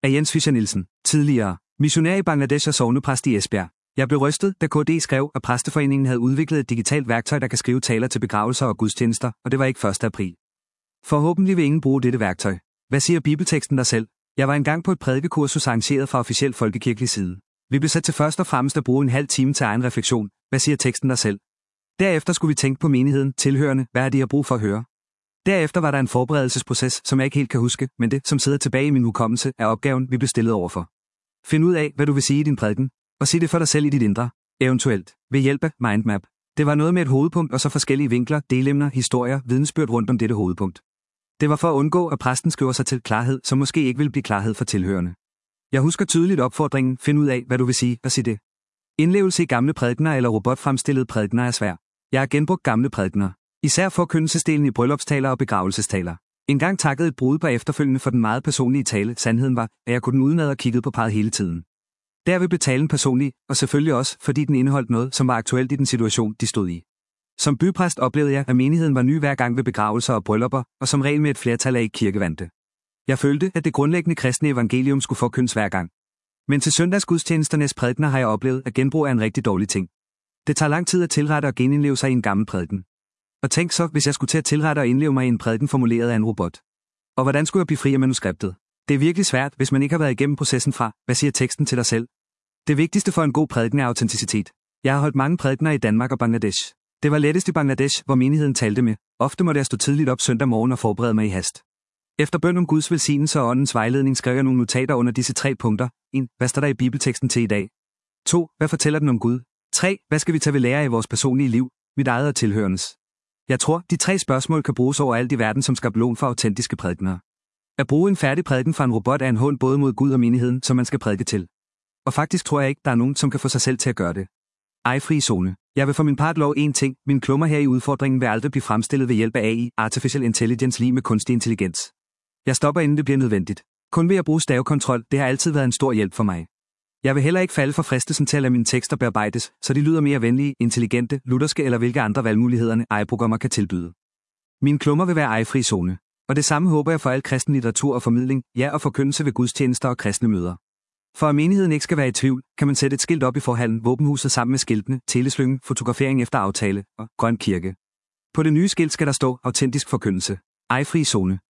Af Jens Fischer Nielsen, tidligere missionær i Bangladesh og sognepræst i Esbjerg. Jeg blev rystet, da KD skrev, at Præsteforeningen havde udviklet et digitalt værktøj, der kan skrive taler til begravelser og gudstjenester, og det var ikke 1. april. Forhåbentlig vil ingen bruge dette værktøj. Hvad siger bibelteksten der selv? Jeg var engang på et prædikekursus arrangeret fra officiel folkekirkelig side. Vi blev sat til først og fremmest at bruge en halv time til egen refleksion. Hvad siger teksten der selv? Derefter skulle vi tænke på menigheden, tilhørende, hvad har de har brug for at høre? Derefter var der en forberedelsesproces, som jeg ikke helt kan huske, men det, som sidder tilbage i min hukommelse, er opgaven, vi blev stillet overfor. Find ud af, hvad du vil sige i din prædiken, og sig det for dig selv i dit indre, eventuelt ved hjælp af mindmap. Det var noget med et hovedpunkt og så forskellige vinkler, delemner, historier, vidensbyrd rundt om dette hovedpunkt. Det var for at undgå, at præsten skriver sig til klarhed, som måske ikke vil blive klarhed for tilhørende. Jeg husker tydeligt opfordringen, find ud af, hvad du vil sige, og sig det. Indlevelse i gamle prædikener eller robotfremstillede prædikener er svær. Jeg har genbrugt gamle prædikener, især forkyndelsesdelen i bryllupstaler og begravelsestaler. En gang takkede et brudepar efterfølgende for den meget personlige tale. Sandheden var, at jeg kunne den udenad og kiggede på parret hele tiden. Derved blev talen personlig, og selvfølgelig også, fordi den indeholdt noget, som var aktuelt i den situation, de stod i. Som bypræst oplevede jeg, at menigheden var ny hver gang ved begravelser og bryllupper, og som regel med et flertal af ikke kirkevante. Jeg følte, at det grundlæggende kristne evangelium skulle forkyndes hver gang. Men til søndagsgudstjenesternes prædikener har jeg oplevet, at genbrug er en rigtig dårlig ting. Det tager lang tid at tilrette og genindleve sig i en gammel prædiken. Og tænk så, hvis jeg skulle til at tilrette og indleve mig i en prædiken formuleret af en robot. Og hvordan skulle jeg blive fri af manuskriptet? Det er virkelig svært, hvis man ikke har været igennem processen fra, hvad siger teksten til dig selv? Det vigtigste for en god prædiken er autenticitet. Jeg har holdt mange prædikener i Danmark og Bangladesh. Det var lettest i Bangladesh, hvor menigheden talte med. Ofte måtte jeg stå tidligt op søndag morgen og forberede mig i hast. Efter bøn om Guds velsignelse og åndens vejledning skrev jeg nogle notater under disse 3 punkter. 1. Hvad står der i bibelteksten til i dag? 2. Hvad fortæller den om Gud? 3. Hvad skal vi tage ved lære i vores personlige liv, mit eget og tilhørendes? Jeg tror, de 3 spørgsmål kan bruges overalt i verden som skabelon for autentiske prædikener. At bruge en færdig prædiken fra en robot er en hån både mod Gud og menigheden, som man skal prædike til. Og faktisk tror jeg ikke, der er nogen, som kan få sig selv til at gøre det. Fri zone. Jeg vil for min part love en ting. Min klummer her i udfordringen vil aldrig blive fremstillet ved hjælp af AI, Artificial Intelligence lige med kunstig intelligens. Jeg stopper inden det bliver nødvendigt. Kun ved at bruge stavekontrol, det har altid været en stor hjælp for mig. Jeg vil heller ikke falde for fristelsen til at lade mine tekster bearbejdes, så de lyder mere venlige, intelligente, lutherske eller hvilke andre valgmulighederne AI-programmer kan tilbyde. Min klummer vil være fri zone. Og det samme håber jeg for al kristen litteratur og formidling, ja og forkyndelse ved gudstjenester og kristne møder. For at menigheden ikke skal være i tvivl, kan man sætte et skilt op i forhallen, våbenhuset sammen med skiltene, teleslyngen, fotografering efter aftale og grøn kirke. På det nye skilt skal der stå autentisk forkyndelse. Fri zone.